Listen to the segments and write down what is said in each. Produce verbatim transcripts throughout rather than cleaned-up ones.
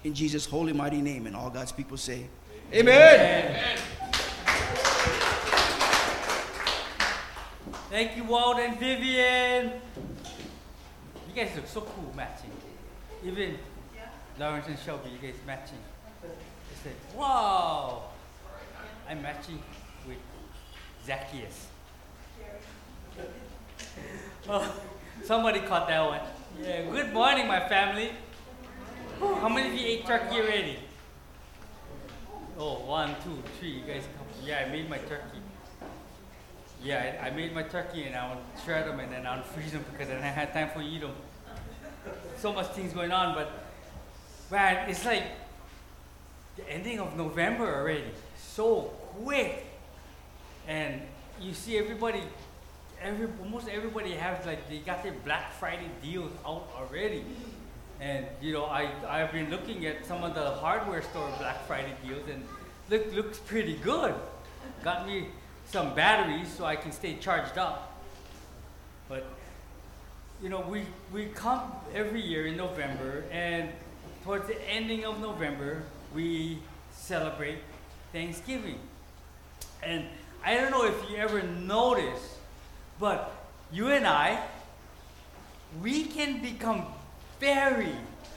in Jesus' holy, mighty name. And all God's people say, Amen. Amen. Thank you, Walt and Vivian. You guys look so cool matching. Even yeah. Lawrence and Shelby, you guys matching. It's like, wow. I'm matching with Zacchaeus. Oh, somebody caught that one. Yeah. Good morning, my family. How many of you ate turkey already? Oh, one, two, three. You guys come. Yeah, I made my turkey. Yeah, I, I made my turkey and I would shred them and then I would freeze them because I didn't have time for eat them. So much things going on, but man, it's like the ending of November already. So quick. And you see everybody, every almost everybody has like they got their Black Friday deals out already. And you know, I I've been looking at some of the hardware store Black Friday deals and look looks pretty good. Got me some batteries so I can stay charged up. But you know, we we come every year in November, and towards the ending of November we celebrate Thanksgiving. And I don't know if you ever notice, but you and I, we can become very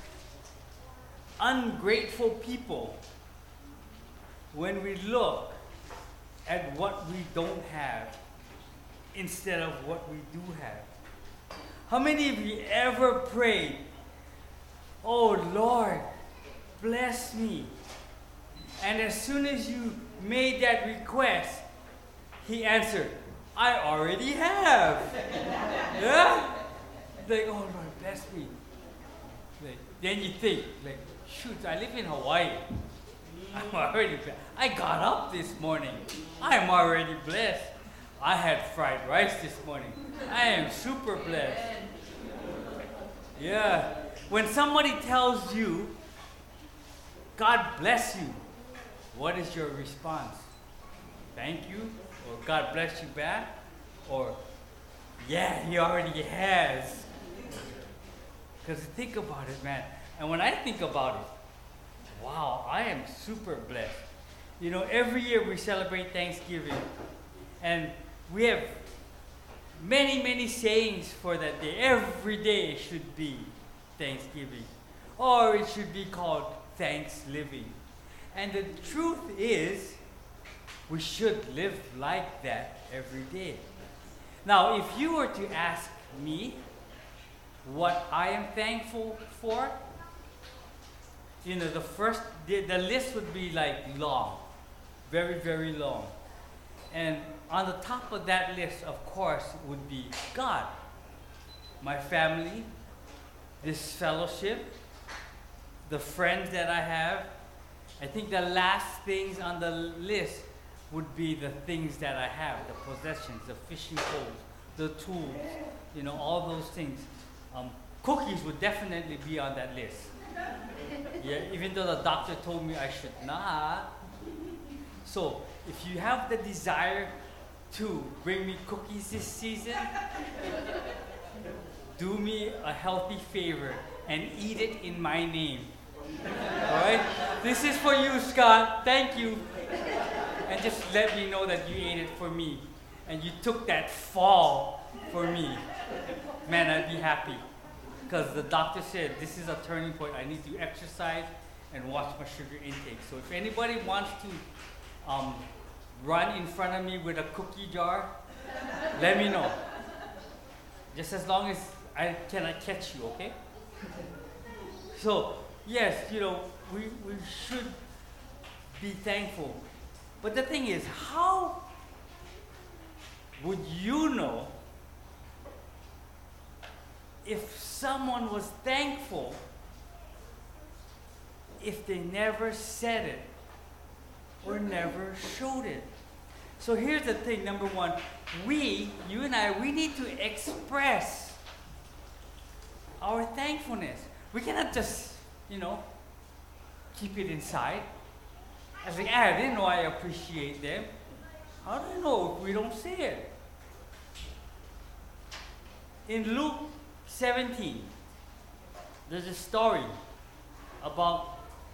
ungrateful people when we look at what we don't have instead of what we do have. How many of you ever prayed, "Oh Lord, bless me," and as soon as you made that request, He answered, "I already have." Yeah? Like, "Oh Lord, bless me." Like, then you think, like, shoot, I live in Hawaii. I'm already blessed. I got up this morning. I'm already blessed. I had fried rice this morning. I am super blessed. Yeah. When somebody tells you, "God bless you," what is your response? Thank you? Or God bless you back? Or, yeah, He already has. Because think about it, man. And when I think about it, wow, I am super blessed. You know, every year we celebrate Thanksgiving. And we have many, many sayings for that day. Every day should be Thanksgiving. Or it should be called Thanks Living. And the truth is, we should live like that every day. Now, if you were to ask me what I am thankful for, you know, the first, the, the list would be like long, very, very long. And on the top of that list, of course, would be God, my family, this fellowship, the friends that I have. I think the last things on the list would be the things that I have, the possessions, the fishing poles, the tools, you know, all those things. Um, cookies would definitely be on that list. Yeah, even though the doctor told me I should not. So, if you have the desire to bring me cookies this season, do me a healthy favor and eat it in my name. Alright? This is for you, Scott. Thank you. And just let me know that you ate it for me. And you took that fall for me. Man, I'd be happy. Because the doctor said, this is a turning point. I need to exercise and watch my sugar intake. So if anybody wants to um, run in front of me with a cookie jar, let me know. Just as long as I cannot catch you, okay? So, yes, you know, we, we should be thankful. But the thing is, how would you know if someone was thankful if they never said it or never showed it? So here's the thing, number one, we, you and I, we need to express our thankfulness. We cannot just, you know, keep it inside. I was like, ah, I didn't know I appreciate them. How do I know if we don't say it? In Luke seventeen, there's a story about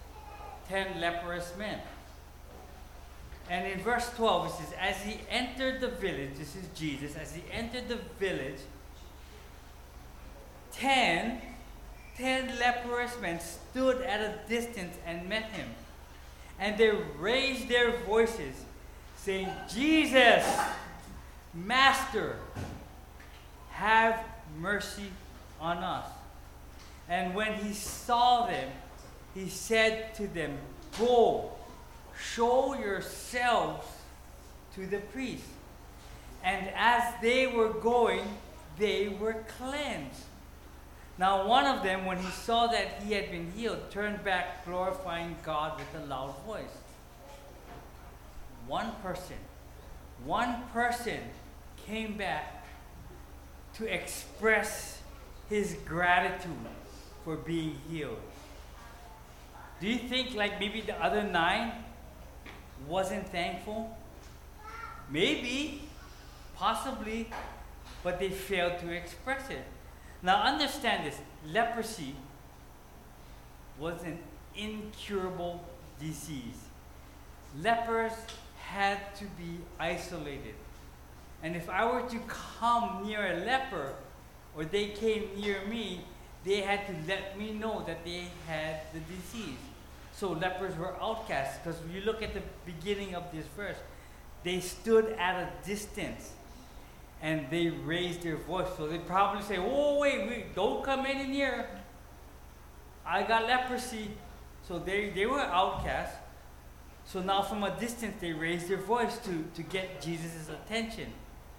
ten leprous men. And in verse twelve, it says, as he entered the village, this is Jesus, as he entered the village, ten, ten leprous men stood at a distance and met him. And they raised their voices, saying, Jesus, Master, have mercy on us. And when he saw them, he said to them, go, show yourselves to the priest. And as they were going, they were cleansed. Now one of them, when he saw that he had been healed, turned back, glorifying God with a loud voice. One person, one person came back to express his gratitude for being healed. Do you think like maybe the other nine wasn't thankful? Maybe, possibly, but they failed to express it. Now understand this, leprosy was an incurable disease. Lepers had to be isolated. And if I were to come near a leper, or they came near me, they had to let me know that they had the disease. So lepers were outcasts, because when you look at the beginning of this verse, they stood at a distance and they raised their voice. So they probably say, oh wait, wait, don't come in here. I got leprosy. So they, they were outcasts. So now from a distance they raised their voice to, to get Jesus' attention.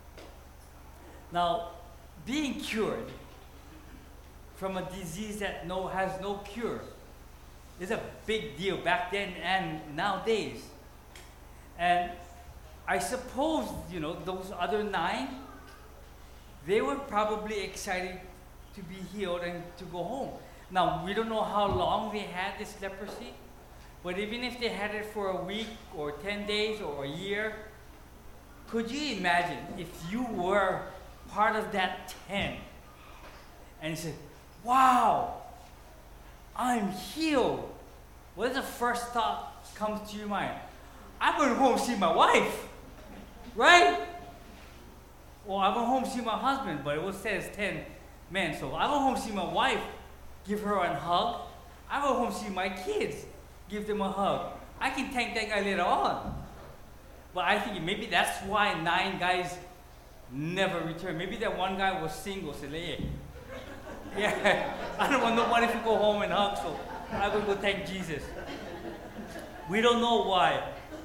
Now, being cured from a disease that no, has no cure is a big deal back then and nowadays. And I suppose, you know, those other nine, they were probably excited to be healed and to go home. Now, we don't know how long they had this leprosy, but even if they had it for a week or ten days or a year, could you imagine if you were part of that ten and you said, wow, I'm healed. What is the first thought comes to your mind? I'm going to go home see my wife, right? Or I'm going home see my husband, but it was says ten men. So I go home see my wife, give her a hug. I go home see my kids, give them a hug. I can thank that guy later on. But I think maybe that's why nine guys never returned. Maybe that one guy was single, said, hey, yeah, I don't want nobody to go home and hug, so I'm going to go thank Jesus. We don't know why.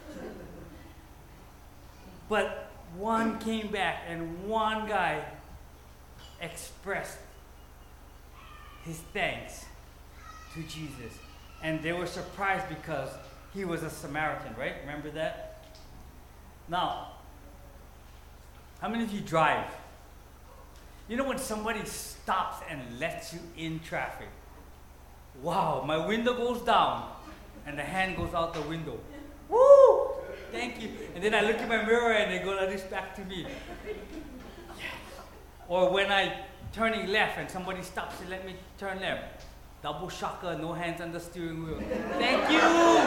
But one came back and one guy expressed his thanks to Jesus. And they were surprised because he was a Samaritan, right? Remember that? Now, how many of you drive? You know when somebody stops and lets you in traffic? Wow, my window goes down and the hand goes out the window. Woo! Thank you. And then I look in my mirror and they go like this back to me. Yes. Or when I turning left and somebody stops and let me turn left. Double shocker, no hands on the steering wheel. Thank you!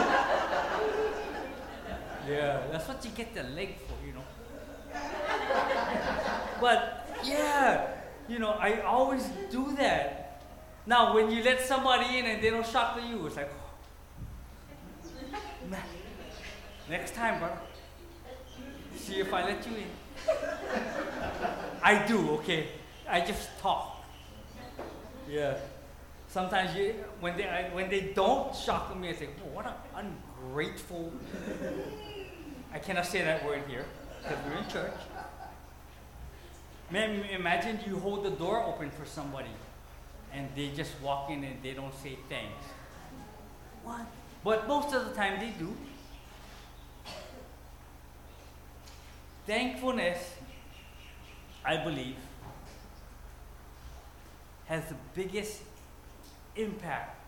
Yeah, that's what you get the leg for, you know. But yeah, you know, I always do that. Now, when you let somebody in and they don't shocker you, it's like, oh. Next time, brother. See if I let you in. I do, okay. I just talk. Yeah. Sometimes you, when they I, when they don't shock me, I say, oh, what an ungrateful. I cannot say that word here because we're in church. Man, imagine you hold the door open for somebody and they just walk in and they don't say thanks. What? But most of the time they do. Thankfulness, I believe, has the biggest impact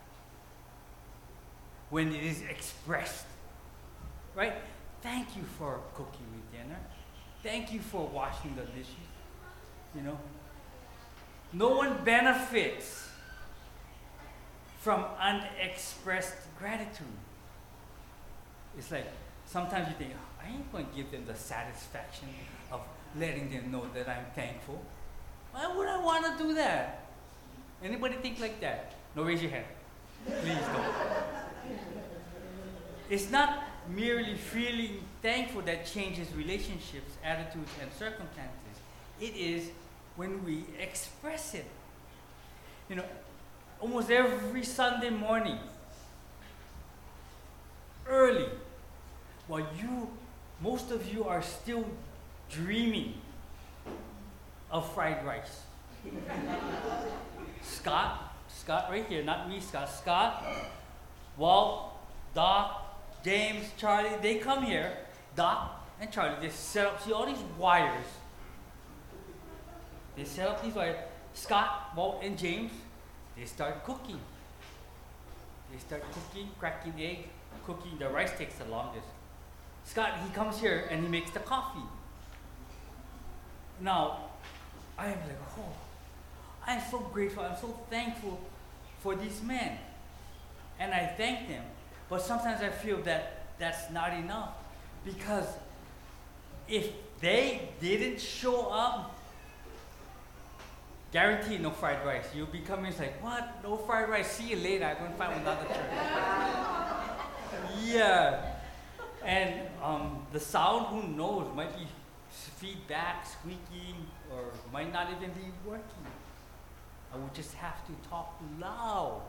when it is expressed. Right? Thank you for cooking me dinner. Thank you for washing the dishes. You know? No one benefits from unexpressed gratitude. It's like sometimes you think, "Oh, I ain't going to give them the satisfaction of letting them know that I'm thankful. Why would I want to do that?" Anybody think like that? No, raise your hand. Please don't. It's not merely feeling thankful that changes relationships, attitudes, and circumstances. It is when we express it. You know, almost every Sunday morning, early, while you, most of you are still dreaming of fried rice. Scott, Scott right here, not me, Scott. Scott, Walt, Doc, James, Charlie, they come here. Doc and Charlie, they set up, see all these wires. They set up these wires. Scott, Walt, and James, they start cooking. They start cooking, cracking egg, cooking. The rice takes the longest. Scott, he comes here and he makes the coffee. Now, I am like, oh, I'm so grateful, I'm so thankful for these men. And I thank them. But sometimes I feel that that's not enough. Because if they didn't show up, guaranteed no fried rice. You'll be coming, it's like, what? No fried rice? See you later. I'm going to find another church. Yeah. And um, the sound, who knows, might be feedback, squeaking, or might not even be working. I would just have to talk loud.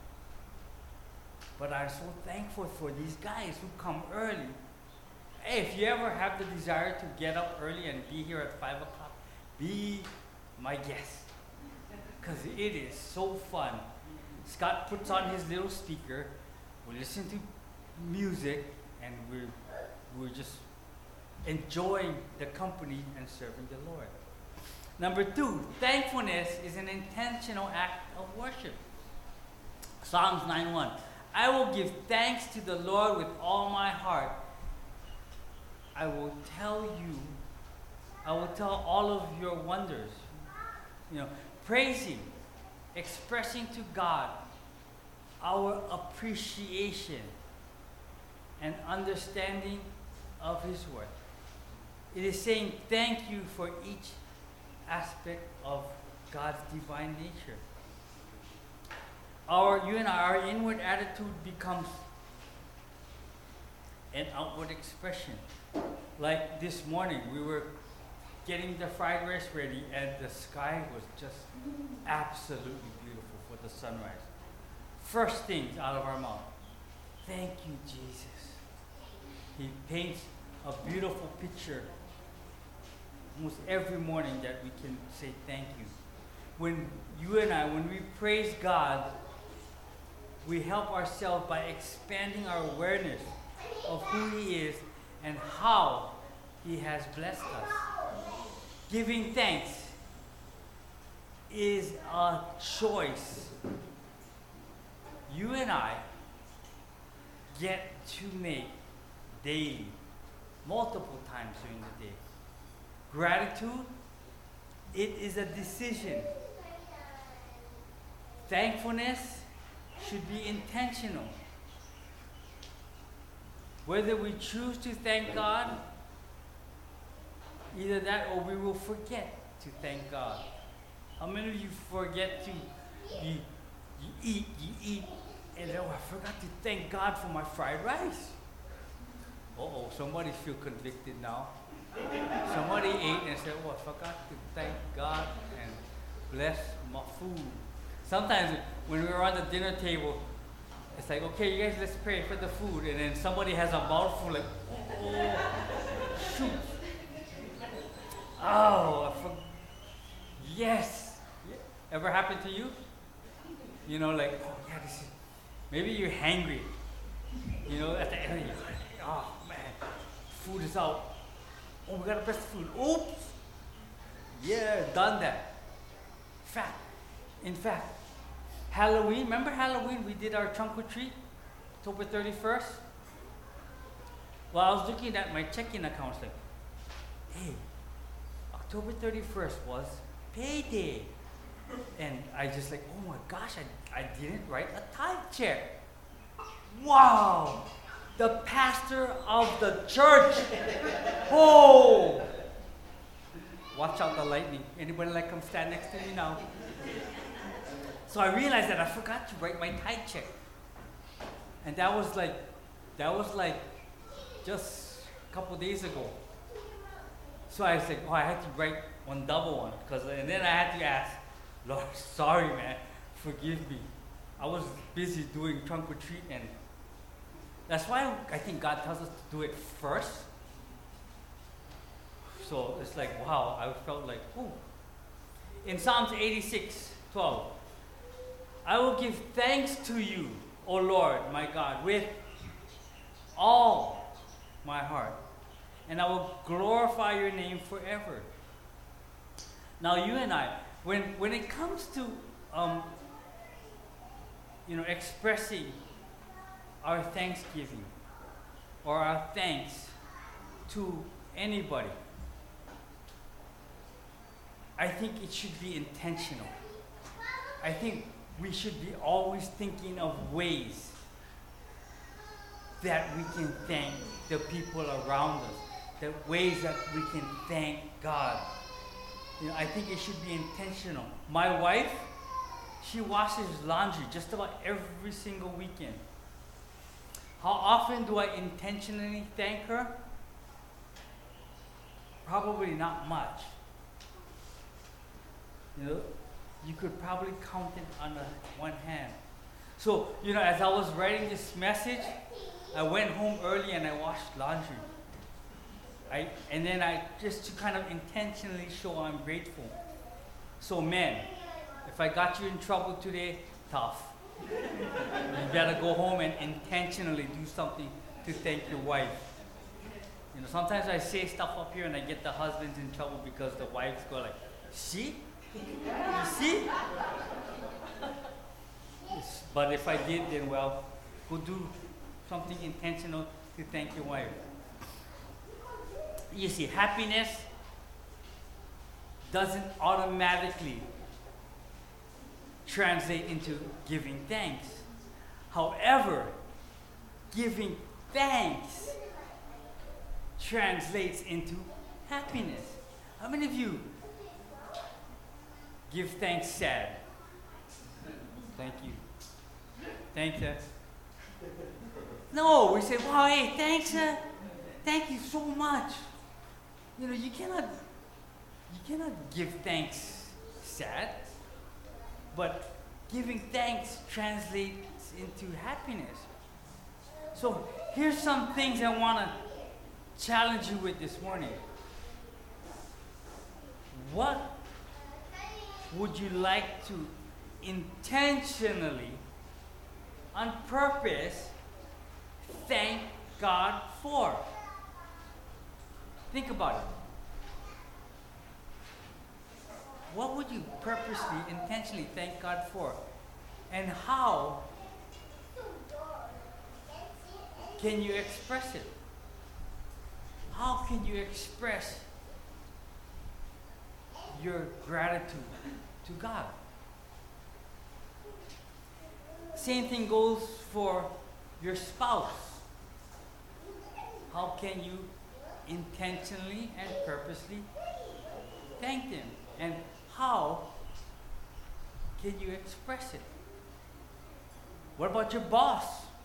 But I'm so thankful for these guys who come early. Hey, if you ever have the desire to get up early and be here at five o'clock, be my guest. Because it is so fun. Scott puts on his little speaker, we listen to music, and we're, we're just enjoying the company and serving the Lord. Number two, thankfulness is an intentional act of worship. Psalms nine one. I will give thanks to the Lord with all my heart. I will tell you, I will tell all of your wonders. You know, praising, expressing to God our appreciation and understanding of His worth. It is saying thank you for each aspect of God's divine nature. Our, you and I, our inward attitude becomes an outward expression. Like this morning, we were getting the fried rice ready, and the sky was just absolutely beautiful for the sunrise. First things out of our mouth, thank you, Jesus. He paints a beautiful picture almost every morning that we can say thank you. When you and I, when we praise God, we help ourselves by expanding our awareness of who He is and how He has blessed us. Giving thanks is a choice you and I get to make daily, multiple times during the day. Gratitude, it is a decision. Thankfulness should be intentional. Whether we choose to thank God, either that or we will forget to thank God. How many of you forget to, you, you eat, you eat, and then, oh, I forgot to thank God for my fried rice. Uh-oh, somebody feel convicted now. Somebody ate and said, oh, I forgot to thank God and bless my food. Sometimes when we're on the dinner table, it's like, okay, you guys, let's pray for the food. And then somebody has a mouthful like, oh, shoot. Oh, I forgot. Yes. Ever happened to you? You know, like, oh, yeah, this is, maybe you're hangry. You know, at the end, you're like, oh, man, food is out. Oh, we got the best food. Oops. Yeah, done that. Fact. In fact, Halloween, remember Halloween? We did our trunk or treat, October thirty-first. Well, I was looking at my checking accounts like, hey, October thirty-first was payday. And I just like, oh my gosh, I, I didn't write a tithe check. Wow. the pastor of the church. Oh! Watch out the lightning. Anybody like come stand next to me now? So I realized that I forgot to write my tithe check. And that was like, that was like just a couple days ago. So I was like, oh, I had to write one double one. Cause, and then I had to ask, Lord, sorry man, forgive me. I was busy doing trunk or treat, and that's why I think God tells us to do it first. So it's like, wow, I felt like, ooh. In Psalms eighty-six, twelve, I will give thanks to you, O Lord, my God, with all my heart, and I will glorify your name forever. Now you and I, when, when it comes to, um, you know, expressing our thanksgiving or our thanks to anybody, I think it should be intentional. I think we should be always thinking of ways that we can thank the people around us, the ways that we can thank God. You know, I think it should be intentional. My wife, she washes laundry just about every single weekend. How often do I intentionally thank her? Probably not much. You know, you could probably count it on a, one hand. So, you know, as I was writing this message, I went home early and I washed laundry. I, and then I, just to kind of intentionally show I'm grateful. So men, if I got you in trouble today, tough. You better go home and intentionally do something to thank your wife. You know, sometimes I say stuff up here and I get the husbands in trouble because the wives go like, see? You see? It's, but if I did, then well, go do something intentional to thank your wife. You see, happiness doesn't automatically translate into giving thanks. However, giving thanks translates into happiness. How many of you give thanks sad? Thank you. Thanks, sir. No, we say, wow, hey, thanks, sir. Thank you so much. You know, you cannot, you cannot give thanks sad, but giving thanks translates into happiness. So here's some things I want to challenge you with this morning. What would you like to intentionally, on purpose, thank God for? Think about it. What would you purposely, intentionally thank God for? And how can you express it? How can you express your gratitude to God? Same thing goes for your spouse. How can you intentionally and purposely thank them? And how can you express it? What about your boss?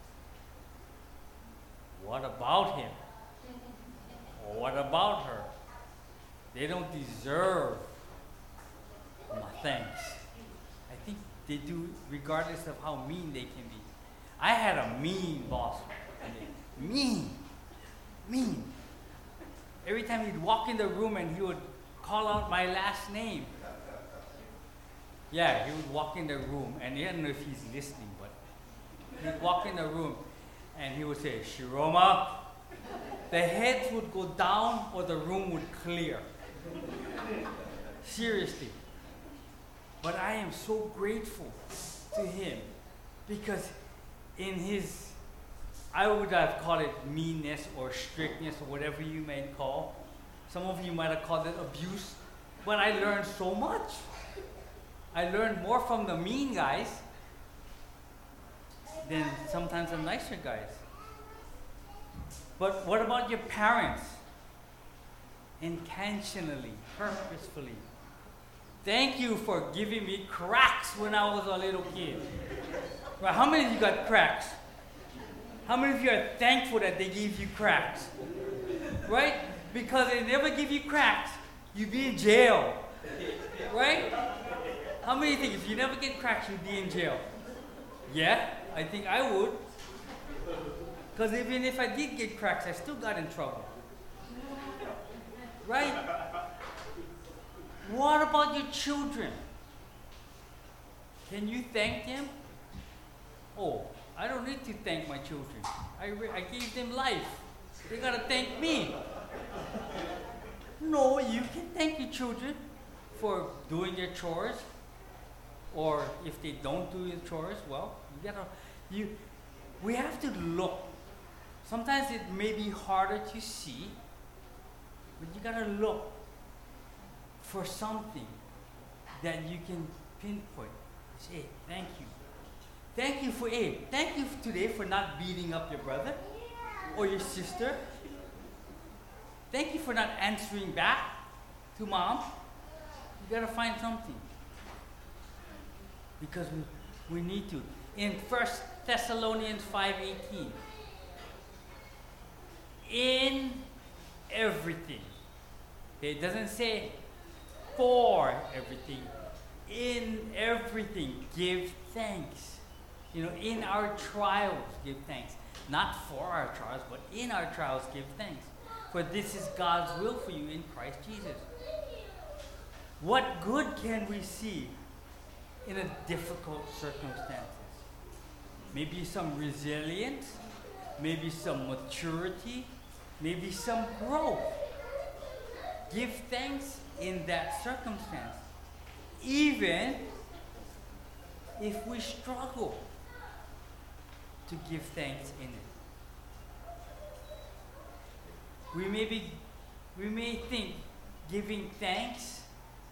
What about him? Or what about her? They don't deserve my thanks. I think they do, regardless of how mean they can be. I had a mean boss. Mean. Mean. Every time he'd walk in the room and he would call out my last name. Yeah, he would walk in the room, and I don't know if he's listening, but he'd walk in the room and he would say, Shiroma. The heads would go down or the room would clear. Seriously. But I am so grateful to him because in his, I would have called it meanness or strictness or whatever you may call. Some of you might have called it abuse, but I learned so much. I learned more from the mean guys than sometimes the nicer guys. But what about your parents? Intentionally, purposefully. Thank you for giving me cracks when I was a little kid. Right, how many of you got cracks? How many of you are thankful that they gave you cracks? Right? Because if they never give you cracks, you'd be in jail. Right? How many think if you never get cracks, you'd be in jail? Yeah, I think I would. Because even if I did get cracks, I still got in trouble. Right? What about your children? Can you thank them? Oh, I don't need to thank my children. I, re- I gave them life. They gotta thank me. No, you can thank your children for doing their chores. Or if they don't do the chores, well, you gotta, you, we have to look. Sometimes it may be harder to see, but you gotta look for something that you can pinpoint. Say, hey, thank you. Thank you for, hey, thank you today for not beating up your brother or your sister. Thank you for not answering back to mom. You gotta find something. Because we, we need to. In First Thessalonians five eighteen, in everything. Okay, it doesn't say for everything. In everything, give thanks. You know, in our trials, give thanks. Not for our trials, but in our trials, give thanks. For this is God's will for you in Christ Jesus. What good can we see in a difficult circumstances? Maybe some resilience, maybe some maturity, maybe some growth. Give thanks in that circumstance, even if we struggle to give thanks in it. We may be, we may think giving thanks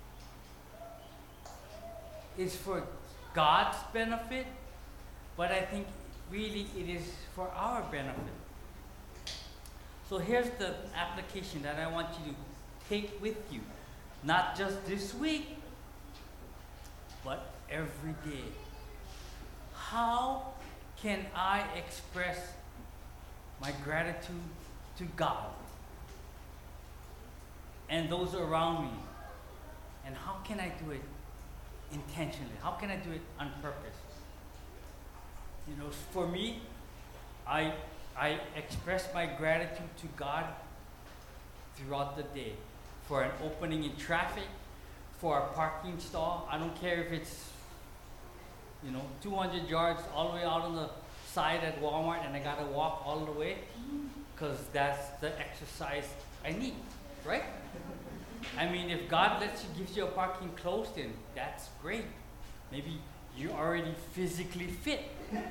is for God's benefit, but I think really it is for our benefit. So here's the application that I want you to take with you, not just this week, but every day. How can I express my gratitude to God and those around me? And how can I do it intentionally? How can I do it on purpose? You know, for me, I I express my gratitude to God throughout the day. For an opening in traffic, for a parking stall. I don't care if it's, you know, two hundred yards all the way out on the side at Walmart and I gotta walk all the way, because that's the exercise I need, right? I mean, if God lets you, gives you a parking close, then that's great. Maybe you're already physically fit.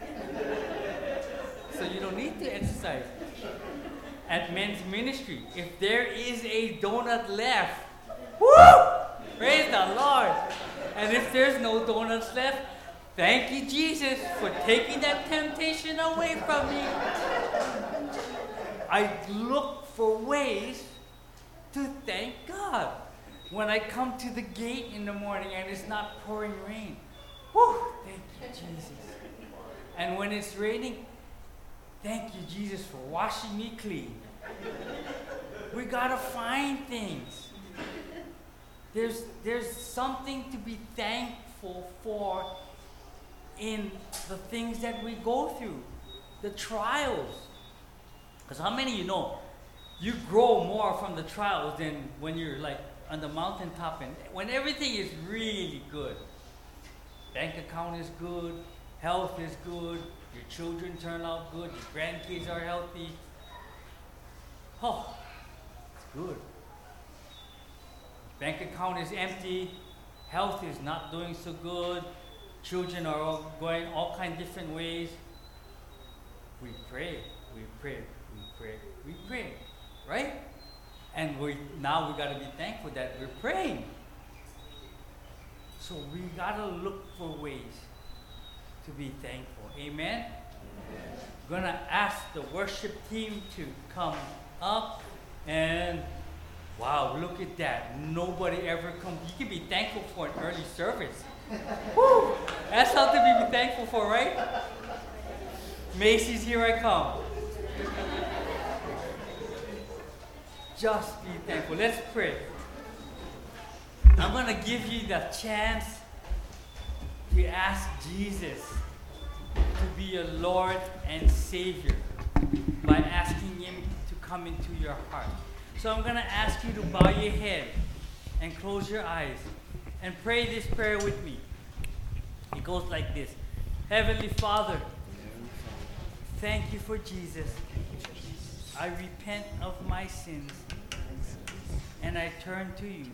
So you don't need to exercise. At men's ministry, if there is a donut left, woo! Praise the Lord. And if there's no donuts left, thank you, Jesus, for taking that temptation away from me. I look for ways to thank God. When I come to the gate in the morning and it's not pouring rain, woo! Thank you, Jesus. And when it's raining, thank you, Jesus, for washing me clean. We gotta find things. There's, there's something to be thankful for in the things that we go through, the trials. Because how many of you know, you grow more from the trials than when you're like on the mountaintop and when everything is really good. Bank account is good, health is good, your children turn out good, your grandkids are healthy. Oh, it's good. Bank account is empty, health is not doing so good, children are all going all kinds of different ways. We pray, we pray, we pray, we pray, right? And we now we gotta be thankful that we're praying. So we gotta look for ways to be thankful. Amen? Gonna ask the worship team to come up, and wow, look at that. Nobody ever comes. You can be thankful for an early service. Woo! That's something to be thankful for, right? Macy's, here I come. Just be thankful. Let's pray. I'm going to give you the chance to ask Jesus to be your Lord and Savior by asking Him to come into your heart. So I'm going to ask you to bow your head and close your eyes and pray this prayer with me. It goes like this. Heavenly Father, thank you for Jesus. I repent of my sins and I turn to you.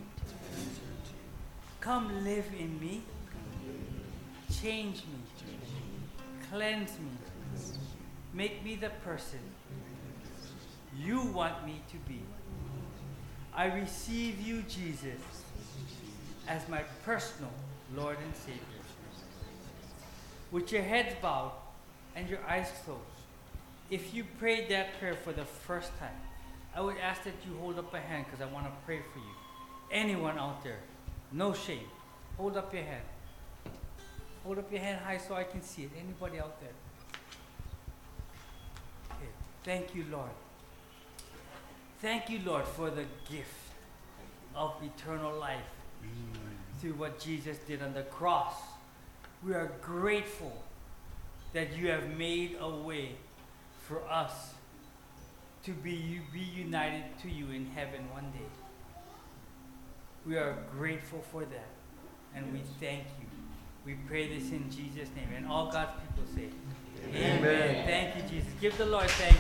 Come live in me. Change me. Cleanse me. Make me the person you want me to be. I receive you, Jesus, as my personal Lord and Savior. With your heads bowed and your eyes closed, if you prayed that prayer for the first time, I would ask that you hold up a hand because I want to pray for you. Anyone out there, no shame. Hold up your hand. Hold up your hand high so I can see it. Anybody out there? Okay. Thank you, Lord. Thank you, Lord, for the gift of eternal life through what Jesus did on the cross. We are grateful that you have made a way for us to be, be united to you in heaven one day. We are grateful for that, and we thank you. We pray this in Jesus' name. And all God's people say, Amen. Amen. Thank you, Jesus. Give the Lord thanks.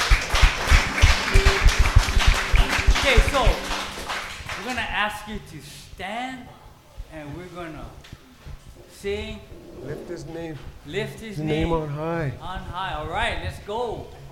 Okay, so we're going to ask you to stand, and we're going to sing. Lift his name. Lift his, his name, name on high. On high. All right, let's go.